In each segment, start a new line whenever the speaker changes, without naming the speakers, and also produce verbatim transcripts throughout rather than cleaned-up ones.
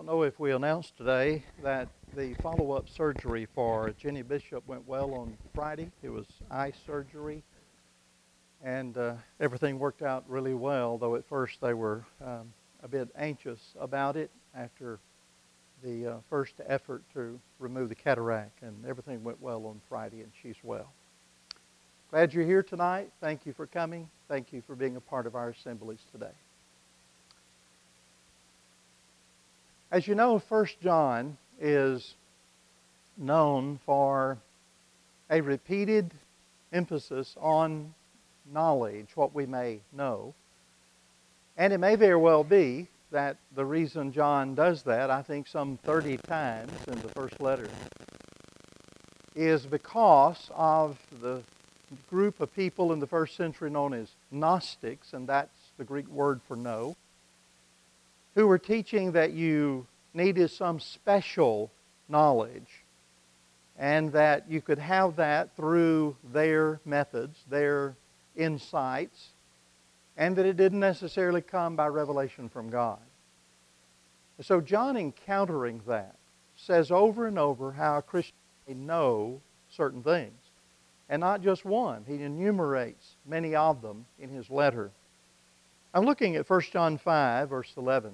know if we announced today that the follow-up surgery for Jenny Bishop went well on Friday. It was eye surgery, and uh, everything worked out really well, though at first they were um, a bit anxious about it after the uh, first effort to remove the cataract, and everything went well on Friday, and she's well. Glad you're here tonight. Thank you for coming. Thank you for being a part of our assemblies today. As you know, First John is known for a repeated emphasis on knowledge, what we may know. And it may very well be that the reason John does that, I think some thirty times in the first letter, is because of the group of people in the first century known as Gnostics, and that's the Greek word for know, who were teaching that you needed some special knowledge and that you could have that through their methods, their insights, and that it didn't necessarily come by revelation from God. So John, encountering that, says over and over how a Christian may know certain things. And not just one. He enumerates many of them in his letter. I'm looking at First John five, verse eleven.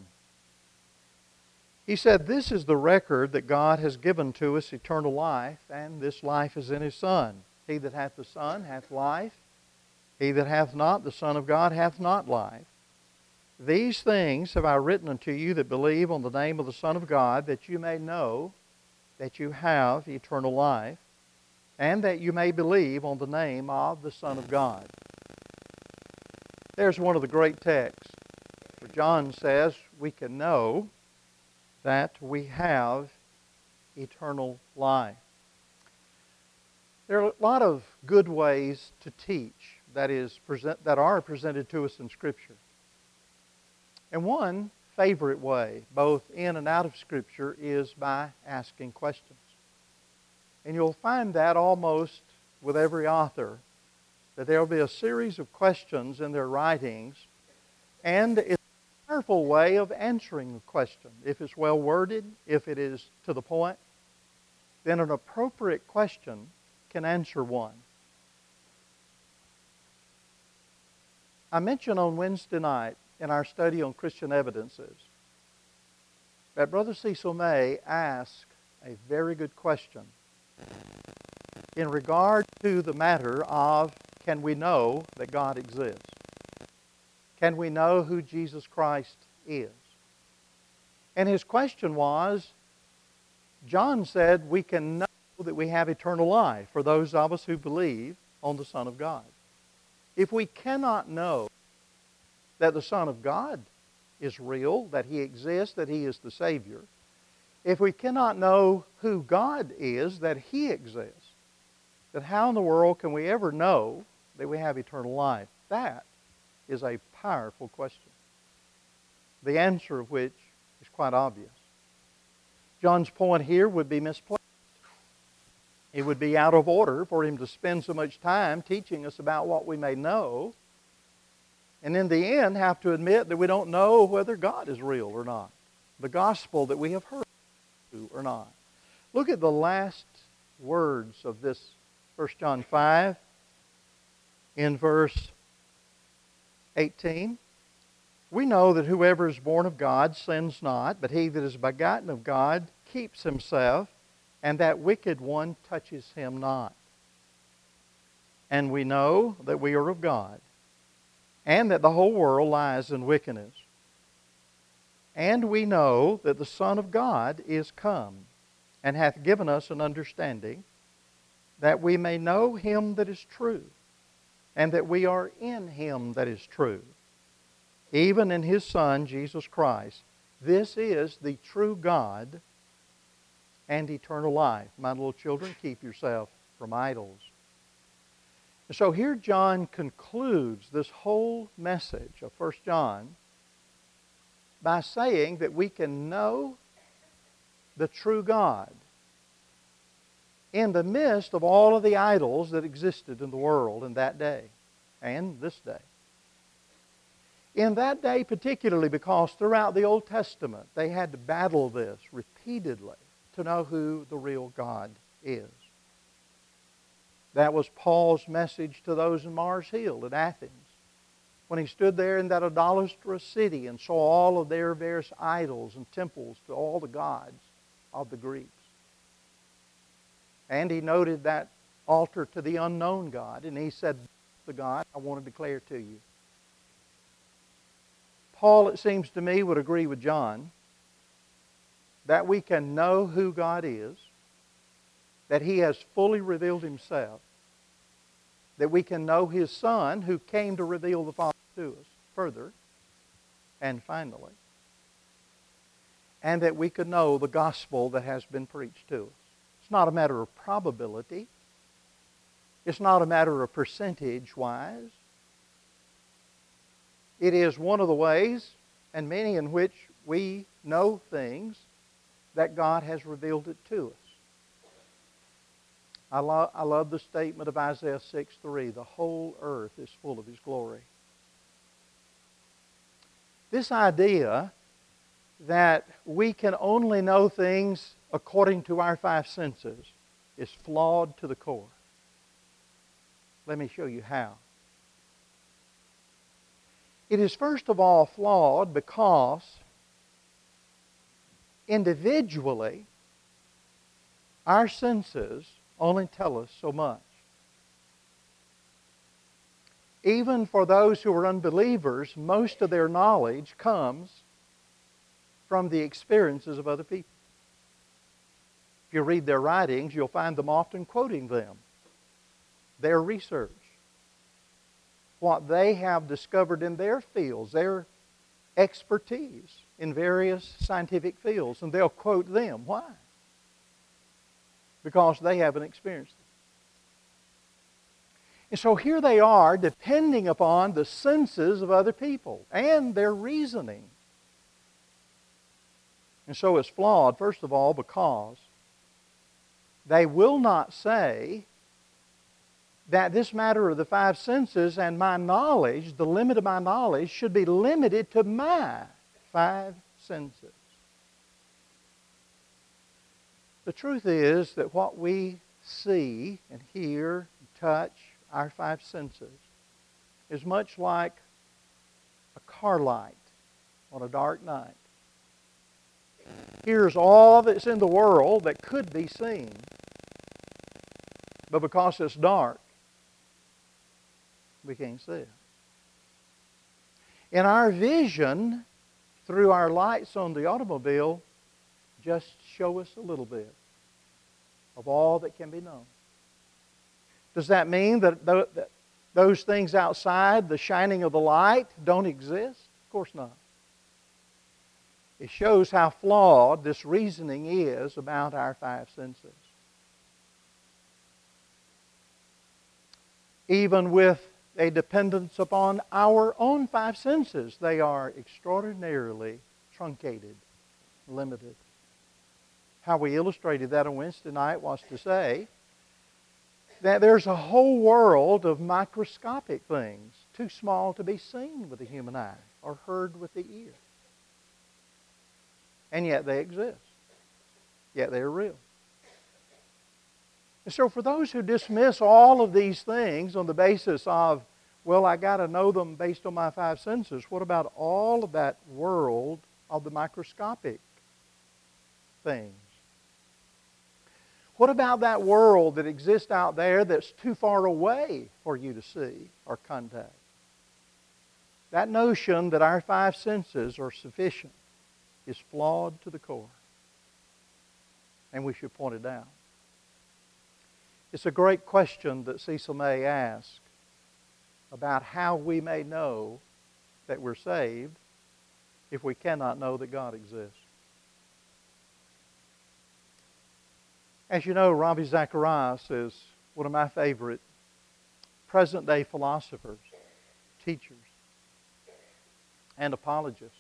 He said, "This is the record that God has given to us, eternal life, and this life is in His Son. He that hath the Son hath life. He that hath not the Son of God hath not life. These things have I written unto you that believe on the name of the Son of God, that you may know that you have eternal life, and that you may believe on the name of the Son of God." There's one of the great texts where John says we can know that we have eternal life. There are a lot of good ways to teach that is present, that are presented to us in Scripture. And one favorite way, both in and out of Scripture, is by asking questions. And you'll find that almost with every author, that there will be a series of questions in their writings, and it's a powerful way of answering the question. If it's well worded, if it is to the point, then an appropriate question can answer one. I mentioned on Wednesday night in our study on Christian evidences that Brother Cecil May asked a very good question in regard to the matter of, can we know that God exists? Can we know who Jesus Christ is? And his question was, John said we can know that we have eternal life for those of us who believe on the Son of God. If we cannot know that the Son of God is real, that He exists, that He is the Savior, if we cannot know who God is, that He exists, then how in the world can we ever know that we have eternal life? That is a powerful question, the answer of which is quite obvious. John's point here would be misplaced. It would be out of order for him to spend so much time teaching us about what we may know, and in the end have to admit that we don't know whether God is real or not, the gospel that we have heard or not. Look at the last words of this First John five in verse eighteen. "We know that whoever is born of God sins not, but he that is begotten of God keeps himself, and that wicked one touches him not. And we know that we are of God, and that the whole world lies in wickedness. And we know that the Son of God is come, and hath given us an understanding, that we may know Him that is true, and that we are in Him that is true, even in His Son, Jesus Christ. This is the true God and eternal life." My little children, keep yourself from idols. So here John concludes this whole message of First John by saying that we can know the true God in the midst of all of the idols that existed in the world in that day and this day. In that day particularly, because throughout the Old Testament they had to battle this repeatedly to know who the real God is. That was Paul's message to those in Mars Hill at Athens, when he stood there in that idolatrous city and saw all of their various idols and temples to all the gods of the Greeks. And he noted that altar to the unknown God, and he said, the God I want to declare to you. Paul, it seems to me, would agree with John that we can know who God is, that He has fully revealed Himself, that we can know His Son who came to reveal the Father to us further, and finally, and that we could know the gospel that has been preached to us. It's not a matter of probability. It's not a matter of percentage-wise. It is one of the ways, and many in which we know things that God has revealed it to us. I, lo- I love the statement of Isaiah six three, the whole earth is full of His glory. This idea that we can only know things according to our five senses is flawed to the core. Let me show you how. It is first of all flawed because individually our senses only tell us so much. Even for those who are unbelievers, most of their knowledge comes from the experiences of other people. If you read their writings, you'll find them often quoting them, their research, what they have discovered in their fields, their expertise in various scientific fields, and they'll quote them. Why? Because they haven't experienced it. And so here they are, depending upon the senses of other people and their reasoning. And so it's flawed, first of all, because they will not say that this matter of the five senses and my knowledge, the limit of my knowledge, should be limited to my five senses. The truth is that what we see and hear and touch, our five senses, is much like a car light on a dark night. Here's all that's in the world that could be seen, but because it's dark, we can't see it. And our vision through our lights on the automobile just show us a little bit of all that can be known. Does that mean that th- that those things outside the shining of the light don't exist? Of course not. It shows how flawed this reasoning is about our five senses. Even with a dependence upon our own five senses, they are extraordinarily truncated, limited. How we illustrated that on Wednesday night was to say that there's a whole world of microscopic things too small to be seen with the human eye or heard with the ear. And yet they exist. Yet they're real. And so for those who dismiss all of these things on the basis of, well, I got to know them based on my five senses, what about all of that world of the microscopic things? What about that world that exists out there that's too far away for you to see or contact? That notion that our five senses are sufficient is flawed to the core. And we should point it out. It's a great question that Cecil May asked about how we may know that we're saved if we cannot know that God exists. As you know, Ravi Zacharias is one of my favorite present-day philosophers, teachers, and apologists.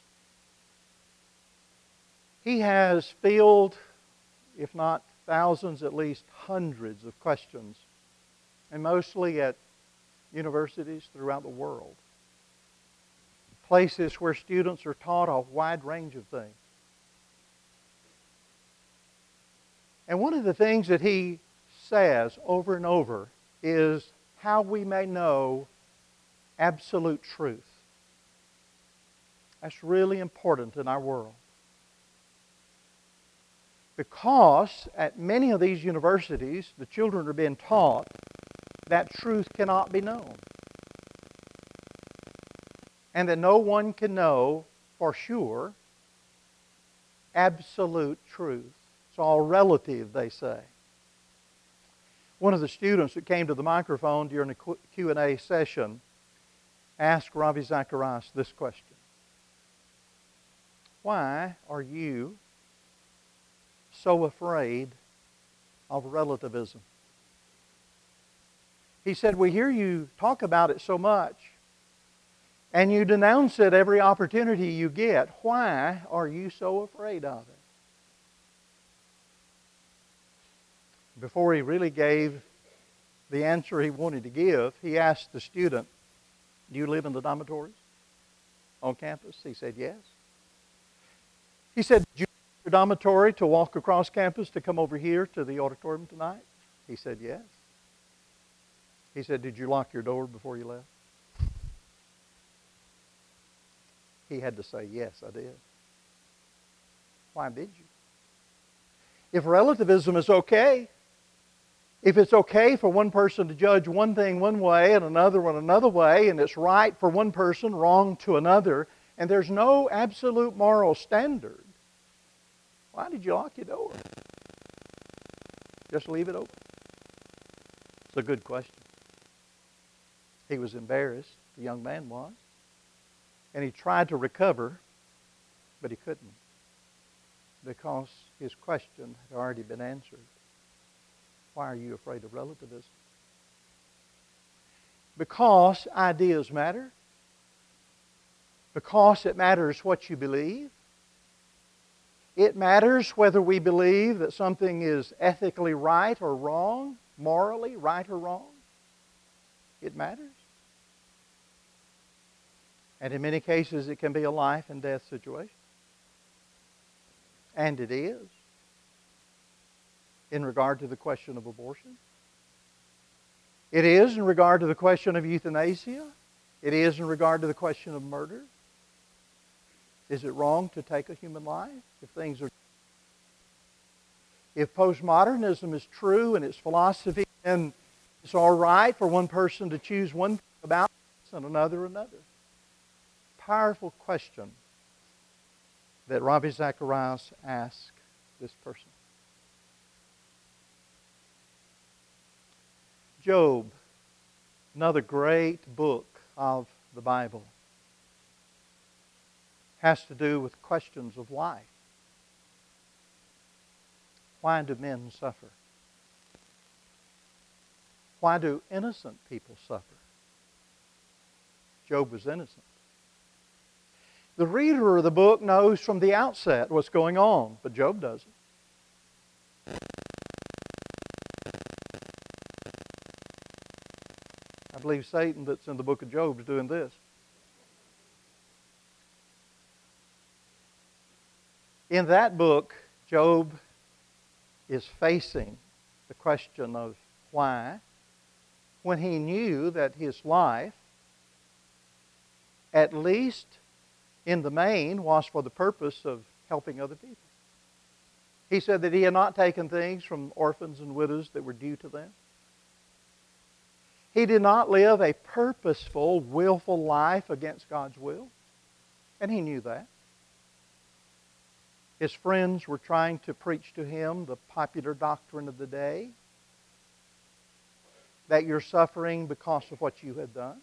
He has fielded, if not thousands, at least hundreds of questions, and mostly at universities throughout the world, places where students are taught a wide range of things. And one of the things that he says over and over is how we may know absolute truth. That's really important in our world. Because at many of these universities, the children are being taught that truth cannot be known. And that no one can know for sure absolute truth. It's all relative, they say. One of the students that came to the microphone during the Q and A session asked Ravi Zacharias this question. Why are you so afraid of relativism? He said, we hear you talk about it so much, and you denounce it every opportunity you get. Why are you so afraid of it? Before he really gave the answer he wanted to give, he asked the student, do you live in the dormitories on campus? He said, yes. He said, did you leave your dormitory to walk across campus to come over here to the auditorium tonight? He said, yes. He said, did you lock your door before you left? He had to say, yes, I did. Why did you? If relativism is okay, if it's okay for one person to judge one thing one way and another one another way, and it's right for one person, wrong to another, and there's no absolute moral standard, why did you lock your door? Just leave it open? It's a good question. He was embarrassed, the young man was, and he tried to recover, but he couldn't, because his question had already been answered. Why are you afraid of relativism? Because ideas matter. Because it matters what you believe. It matters whether we believe that something is ethically right or wrong, morally right or wrong. It matters. And in many cases, it can be a life and death situation. And it is. In regard to the question of abortion. It is in regard to the question of euthanasia. It is in regard to the question of murder. Is it wrong to take a human life if things are... If postmodernism is true and its philosophy, then it's all right for one person to choose one thing about this and another another. Powerful question that Ravi Zacharias asked this person. Job, another great book of the Bible, has to do with questions of life. Why do men suffer? Why do innocent people suffer? Job was innocent. The reader of the book knows from the outset what's going on, but Job doesn't. I believe Satan that's in the book of Job is doing this. In that book, Job is facing the question of why, when he knew that his life, at least in the main, was for the purpose of helping other people. He said that he had not taken things from orphans and widows that were due to them. He did not live a purposeful, willful life against God's will. And he knew that. His friends were trying to preach to him the popular doctrine of the day, that you're suffering because of what you had done.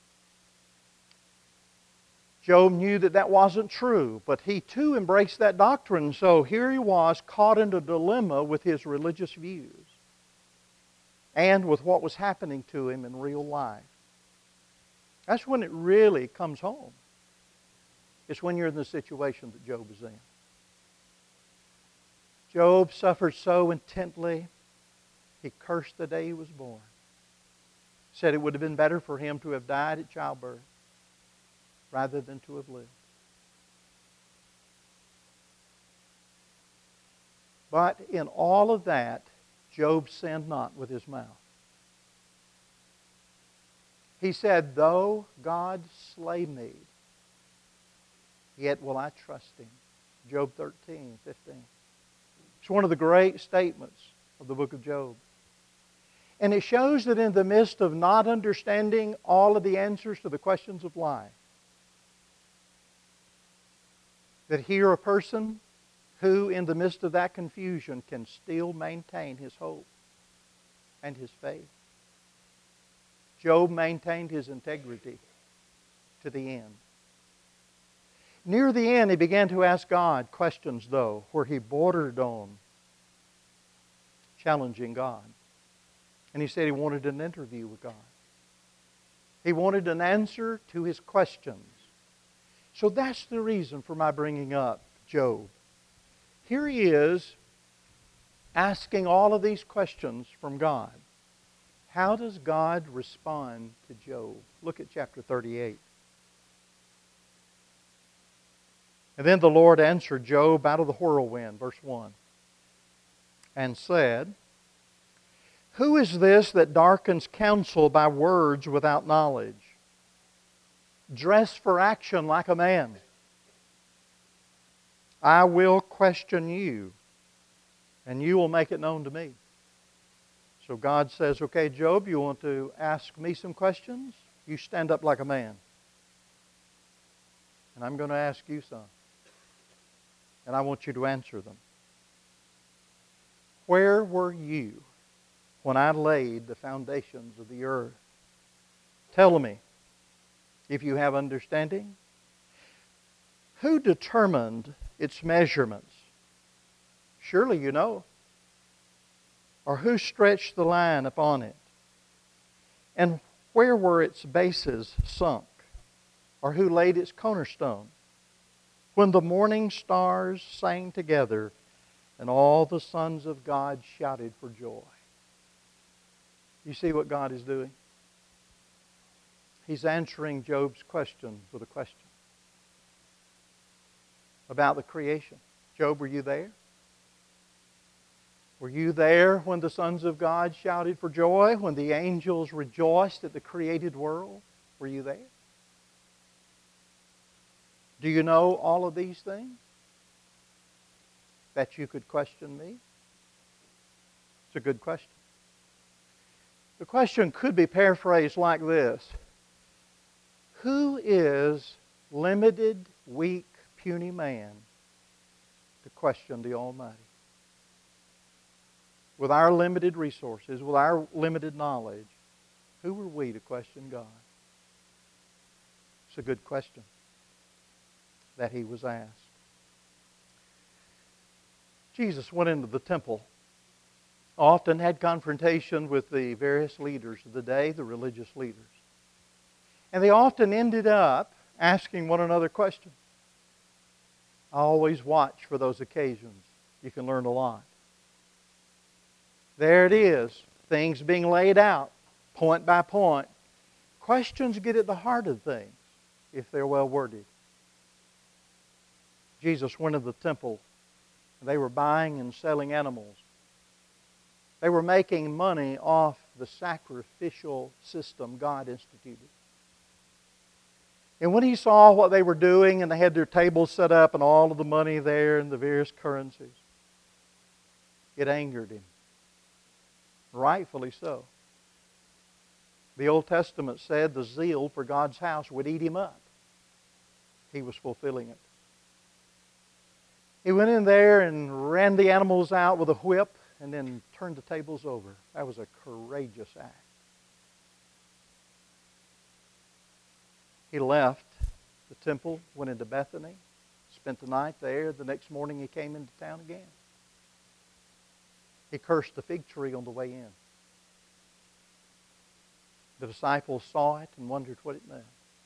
Job knew that that wasn't true, but he too embraced that doctrine. So here he was caught in a dilemma with his religious views and with what was happening to him in real life. That's when it really comes home. It's when you're in the situation that Job is in. Job suffered so intently, he cursed the day he was born. Said it would have been better for him to have died at childbirth. rather than to have lived. But in all of that, Job sinned not with his mouth. He said, though God slay me, yet will I trust Him. Job thirteen, fifteen. It's one of the great statements of the book of Job. And it shows that in the midst of not understanding all of the answers to the questions of life, that here a person who in the midst of that confusion can still maintain his hope and his faith. Job maintained his integrity to the end. Near the end, he began to ask God questions, though, where he bordered on challenging God. And he said he wanted an interview with God. He wanted an answer to his questions. So that's the reason for my bringing up Job. Here he is asking all of these questions from God. How does God respond to Job? Look at chapter thirty-eight. And then the Lord answered Job out of the whirlwind, verse one, and said, who is this that darkens counsel by words without knowledge? Dress for action like a man. I will question you, and you will make it known to me. So God says, okay, Job, you want to ask me some questions? You stand up like a man. And I'm going to ask you some. And I want you to answer them. Where were you when I laid the foundations of the earth? Tell me, if you have understanding, who determined its measurements? Surely you know. Or who stretched the line upon it? And where were its bases sunk? Or who laid its cornerstone? When the morning stars sang together and all the sons of God shouted for joy. You see what God is doing? He's answering Job's question with a question about the creation. Job, were you there? Were you there when the sons of God shouted for joy? When the angels rejoiced at the created world? Were you there? Do you know all of these things? That you could question me? It's a good question. The question could be paraphrased like this. Who is limited, weak, puny man to question the Almighty? With our limited resources, with our limited knowledge, who were we to question God? It's a good question that he was asked. Jesus went into the temple, often had confrontation with the various leaders of the day, the religious leaders. And they often ended up asking one another questions. I always watch for those occasions. You can learn a lot. There it is, things being laid out, point by point. Questions get at the heart of things if they're well worded. Jesus went to the temple. They were buying and selling animals. They were making money off the sacrificial system God instituted. And when he saw what they were doing, and they had their tables set up and all of the money there and the various currencies, it angered him. Rightfully so. The Old Testament said the zeal for God's house would eat him up. He was fulfilling it. He went in there and ran the animals out with a whip and then turned the tables over. That was a courageous act. He left the temple, went into Bethany, spent the night there. The next morning he came into town again. He cursed the fig tree on the way in. The disciples saw it and wondered what it meant.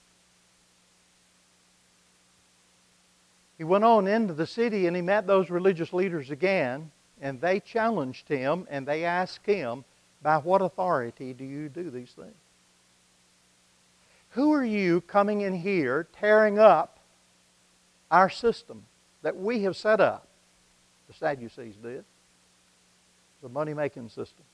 He went on into the city and he met those religious leaders again, and they challenged him and they asked him, by what authority do you do these things? Who are you coming in here tearing up our system that we have set up? The Sadducees did. It's a money-making system.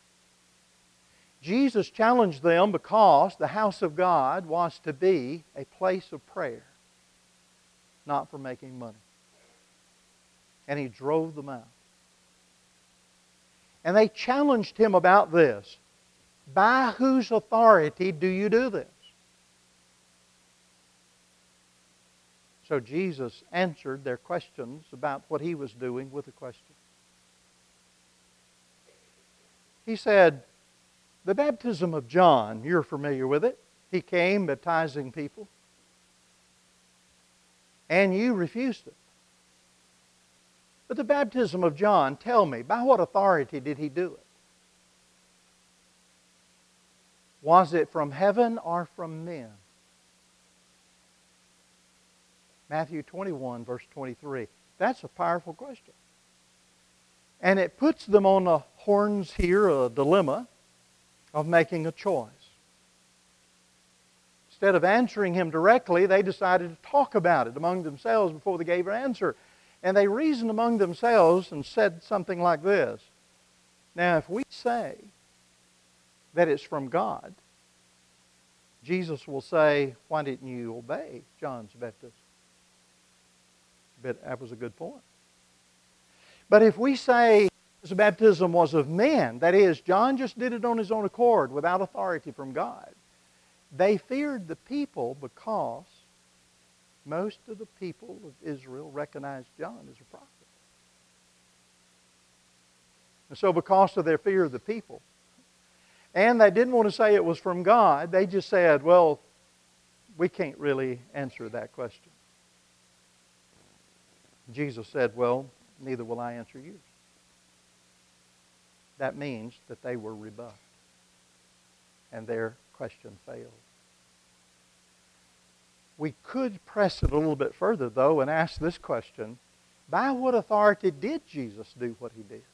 Jesus challenged them because the house of God was to be a place of prayer, not for making money. And He drove them out. And they challenged Him about this. By whose authority do you do this? So Jesus answered their questions about what He was doing with a question. He said, the baptism of John, you're familiar with it. He came baptizing people. And you refused it. But the baptism of John, tell me, by what authority did he do it? Was it from heaven or from men? Matthew twenty-one, verse twenty-three. That's a powerful question. And it puts them on the horns here, a dilemma of making a choice. Instead of answering him directly, they decided to talk about it among themselves before they gave an answer. And they reasoned among themselves and said something like this. Now, if we say that it's from God, Jesus will say, why didn't you obey John's baptism? But that was a good point. But if we say the baptism was of men, that is, John just did it on his own accord without authority from God, they feared the people because most of the people of Israel recognized John as a prophet. And so because of their fear of the people, and they didn't want to say it was from God, they just said, well, we can't really answer that question. Jesus said, well, neither will I answer yours. That means that they were rebuffed, and their question failed. We could press it a little bit further, though, and ask this question. By what authority did Jesus do what He did?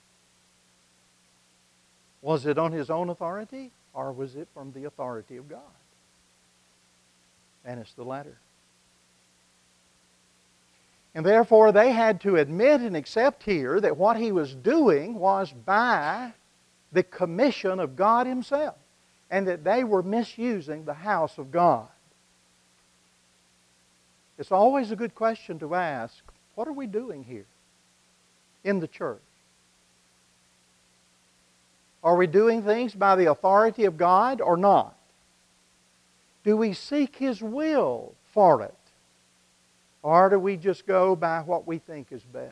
Was it on His own authority, or was it from the authority of God? And it's the latter. And therefore, they had to admit and accept here that what He was doing was by the commission of God Himself, and that they were misusing the house of God. It's always a good question to ask, what are we doing here in the church? Are we doing things by the authority of God or not? Do we seek His will for it? Or do we just go by what we think is best?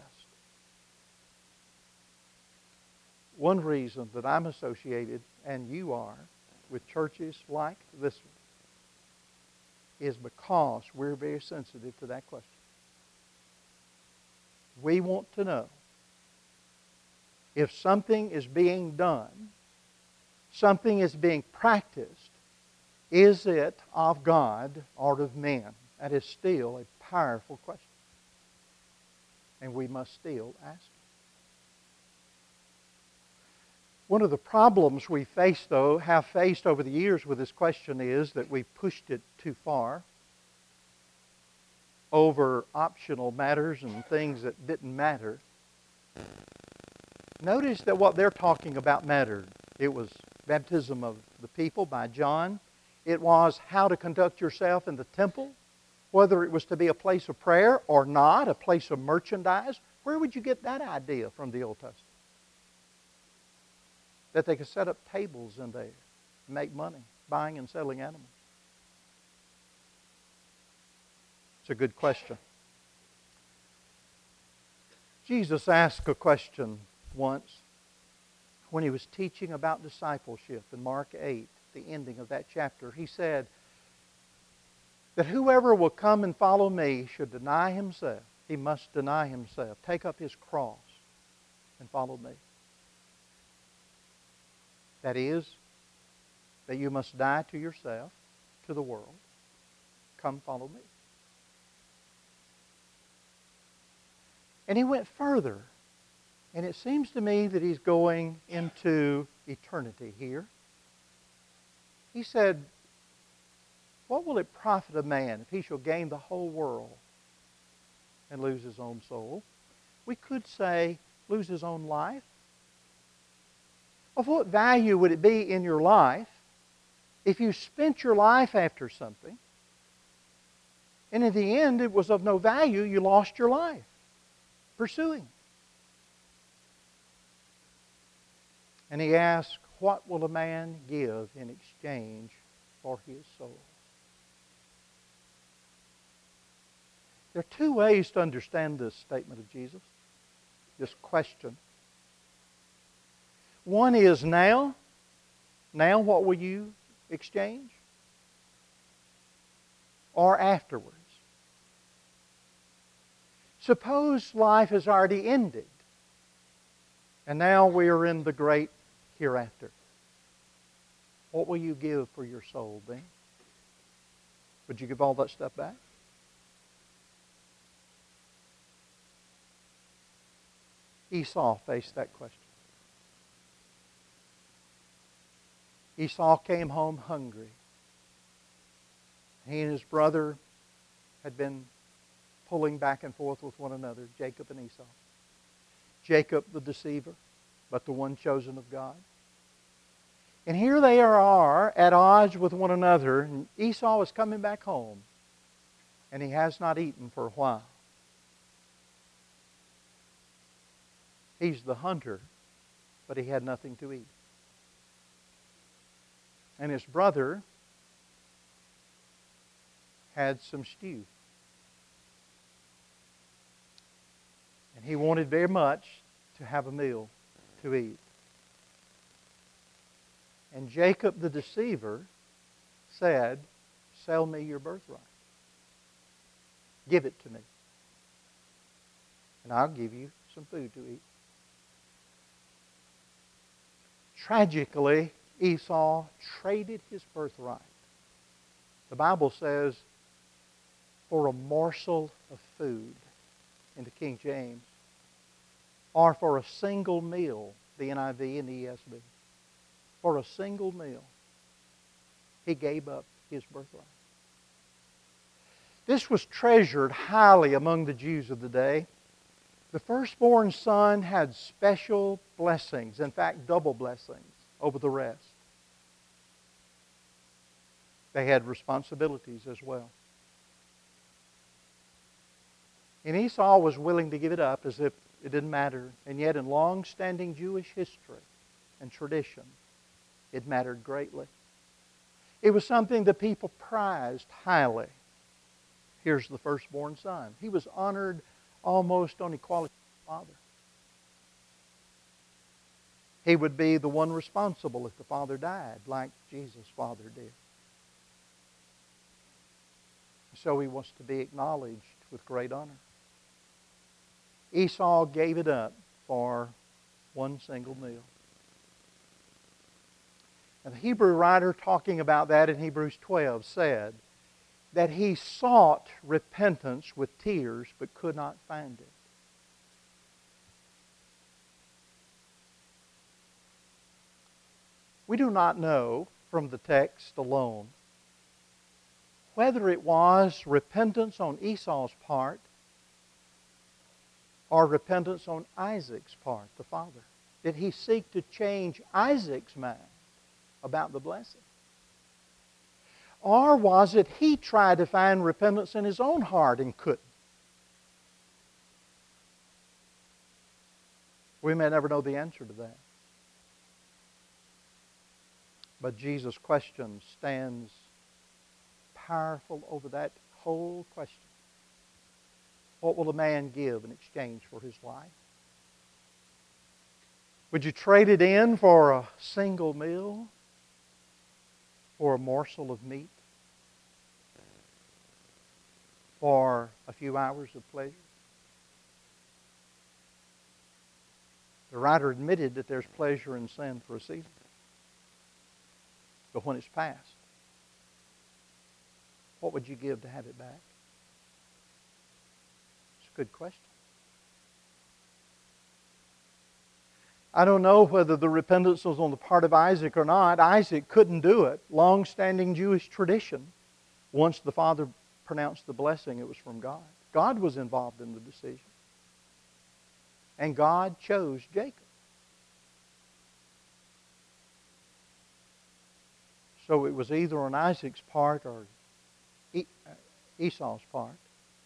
One reason that I'm associated, and you are, with churches like this one, is because we're very sensitive to that question. We want to know if something is being done, something is being practiced, is it of God or of man? That is still a powerful question. And we must still ask it. One of the problems we face, though, have faced over the years with this question is that we pushed it too far over optional matters and things that didn't matter. Notice that what they're talking about mattered. It was baptism of the people by John. It was how to conduct yourself in the temple, whether it was to be a place of prayer or not, a place of merchandise. Where would you get that idea from the Old Testament? That they could set up tables in there and make money, buying and selling animals. It's a good question. Jesus asked a question once when He was teaching about discipleship in Mark eight, the ending of that chapter. He said that whoever will come and follow me should deny himself. He must deny himself, take up his cross, and follow me. That is, that you must die to yourself, to the world. Come follow me. And He went further. And it seems to me that He's going into eternity here. He said, What will it profit a man if he shall gain the whole world and lose his own soul? We could say, lose his own life. Of what value would it be in your life if you spent your life after something, and in the end it was of no value, you lost your life pursuing? And he asks, what will a man give in exchange for his soul? There are two ways to understand this statement of Jesus, this question. One is now. Now what will you exchange? Or afterwards? Suppose life has already ended, and now we are in the great hereafter. What will you give for your soul then? Would you give all that stuff back? Esau faced that question. Esau came home hungry. He and his brother had been pulling back and forth with one another, Jacob and Esau. Jacob the deceiver, but the one chosen of God. And here they are at odds with one another, and Esau is coming back home, and he has not eaten for a while. He's the hunter, but he had nothing to eat. And his brother had some stew. And he wanted very much to have a meal to eat. And Jacob the deceiver said, sell me your birthright. Give it to me. And I'll give you some food to eat. Tragically, Esau traded his birthright. The Bible says, for a morsel of food in the King James, or for a single meal, the N I V and the E S V. For a single meal, he gave up his birthright. This was treasured highly among the Jews of the day. The firstborn son had special blessings, in fact, double blessings over the rest. They had responsibilities as well. And Esau was willing to give it up as if it didn't matter. And yet in long-standing Jewish history and tradition, it mattered greatly. It was something the people prized highly. Here's the firstborn son. He was honored almost on equality with the father. He would be the one responsible if the father died, like Jesus' father did. So he wants to be acknowledged with great honor. Esau gave it up for one single meal. And the Hebrew writer talking about that in Hebrews twelve said that he sought repentance with tears but could not find it. We do not know from the text alone whether it was repentance on Esau's part or repentance on Isaac's part, the father. Did he seek to change Isaac's mind about the blessing? Or was it he tried to find repentance in his own heart and couldn't? We may never know the answer to that. But Jesus' question stands powerful over that whole question. What will a man give in exchange for his life? Would you trade it in for a single meal? For a morsel of meat? For a few hours of pleasure? The writer admitted that there's pleasure in sin for a season. But when it's past, what would you give to have it back? It's a good question. I don't know whether the repentance was on the part of Isaac or not. Isaac couldn't do it. Long-standing Jewish tradition Once the father pronounced the blessing, it was from God. God was involved in the decision. And God chose Jacob. So it was either on Isaac's part or Esau's part.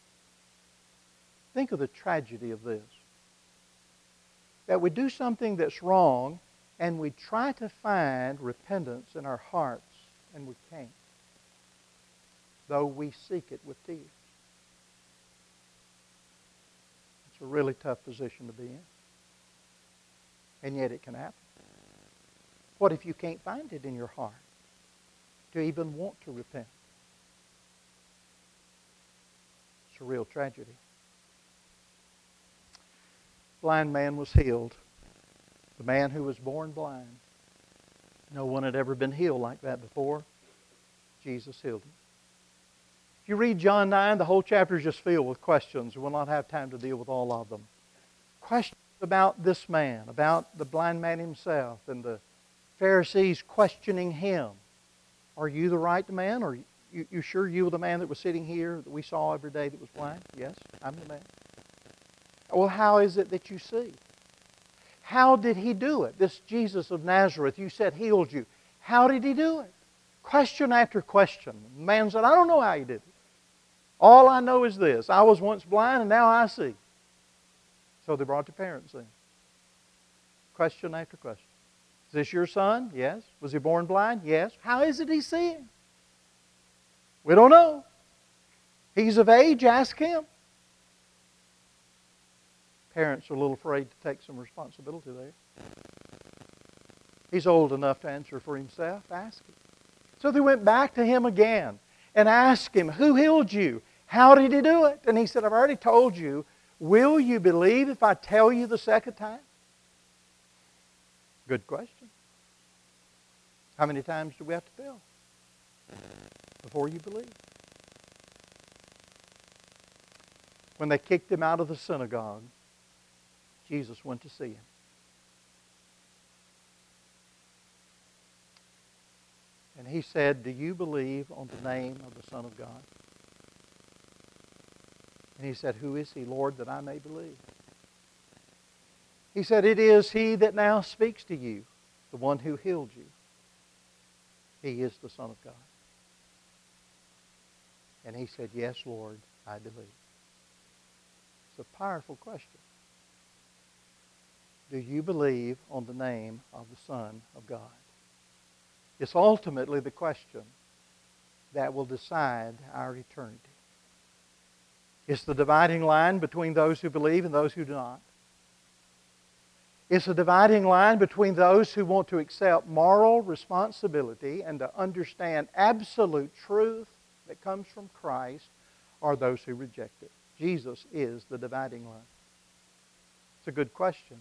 Think of the tragedy of this. That we do something that's wrong and we try to find repentance in our hearts and we can't. Though we seek it with tears. It's a really tough position to be in. And yet it can happen. What if you can't find it in your heart to even want to repent? It's a real tragedy. Blind man was healed. The man who was born blind. No one had ever been healed like that before. Jesus healed him. If you read John nine, the whole chapter is just filled with questions. We'll not have time to deal with all of them. Questions about this man, about the blind man himself, and the Pharisees questioning him. Are you the right man? Are you, you sure you were the man that was sitting here that we saw every day that was blind? Yes, I'm the man. Well, how is it that you see? How did he do it? This Jesus of Nazareth, you said healed you. How did he do it? Question after question. The man said, I don't know how he did it. All I know is this. I was once blind and now I see. So they brought the parents in. Question after question. Is this your son? Yes. Was he born blind? Yes. How is it he's seeing? We don't know. He's of age, ask him. Parents are a little afraid to take some responsibility there. He's old enough to answer for himself. Ask him. So they went back to him again and asked him, who healed you? How did he do it? And he said, I've already told you. Will you believe if I tell you the second time? Good question. How many times do we have to tell before you believe? When they kicked him out of the synagogue, Jesus went to see him. And he said, do you believe on the name of the Son of God? And he said, who is he, Lord, that I may believe? He said, it is he that now speaks to you, the one who healed you. He is the Son of God. And he said, yes, Lord, I believe. It's a powerful question. Do you believe on the name of the Son of God? It's ultimately the question that will decide our eternity. It's the dividing line between those who believe and those who do not. It's a dividing line between those who want to accept moral responsibility and to understand absolute truth that comes from Christ, or those who reject it. Jesus is the dividing line. It's a good question.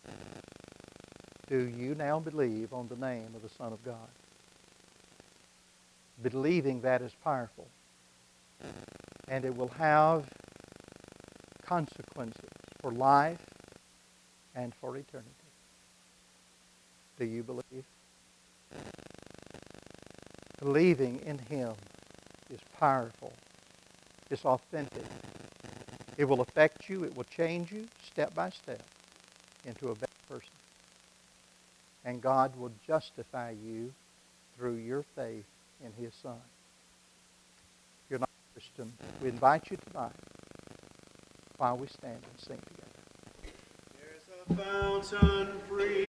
Do you now believe on the name of the Son of God? Believing that is powerful. And it will have consequences for life and for eternity. Do you believe? Believing in Him is powerful. It's authentic. It will affect you. It will change you step by step into a better person. And God will justify you through your faith in His Son. If you're not a Christian, we invite you tonight while we stand and sing together.
There's a fountain free.